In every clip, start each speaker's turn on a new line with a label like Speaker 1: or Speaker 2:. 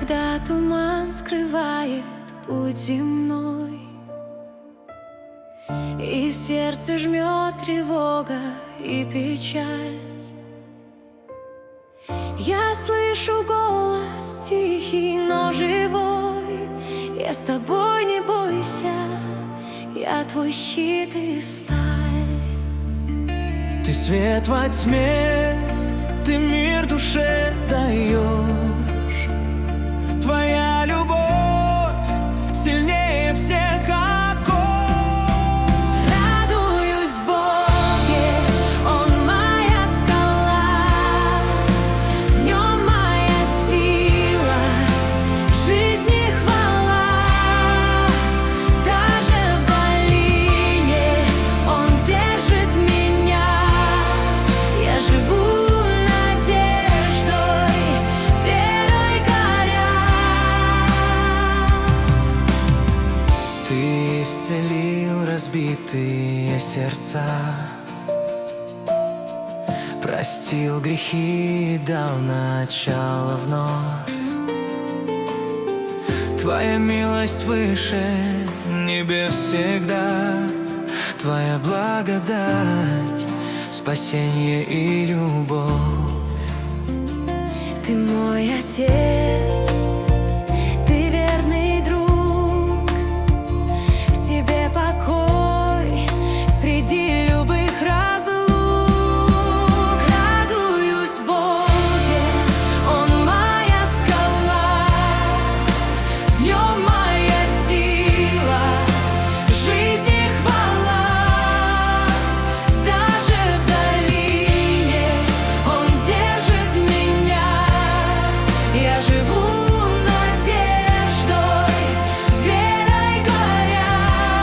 Speaker 1: когда туман скрывает путь земной, и сердце жмет тревога и печаль. Я слышу голос тихий, но живой: я с тобой, не бойся, я твой щит и сталь.
Speaker 2: Ты свет во тьме, ты мир душе даешь. Твоя любовь сильнее всех оков.
Speaker 1: Радуюсь в Боге, Он моя скала, в Нем моя сила, жизни хвала. Даже в долине Он держит меня, я живу надеждой, верой горя.
Speaker 2: Ты исцелил разбитые сердца, простил грехи и дал начало вновь. Твоя милость выше небес всегда, Твоя благодать, спасение и любовь.
Speaker 1: Ты мой Отец, Ты верный друг, в Тебе покой среди любых разлук. Радуюсь в Боге, Он моя скала, в Нем моя сила, жизни хвала. Даже в долине Он держит меня, я живу надеждой, верой горя.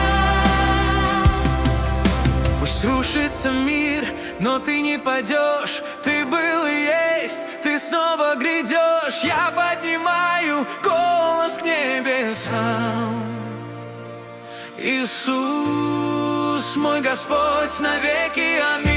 Speaker 2: Пусть рушится мир, но ты не падешь. Ты был и есть, ты снова грядешь. Я поднимаю голос к небесам. Иисус, мой Господь, навеки аминь.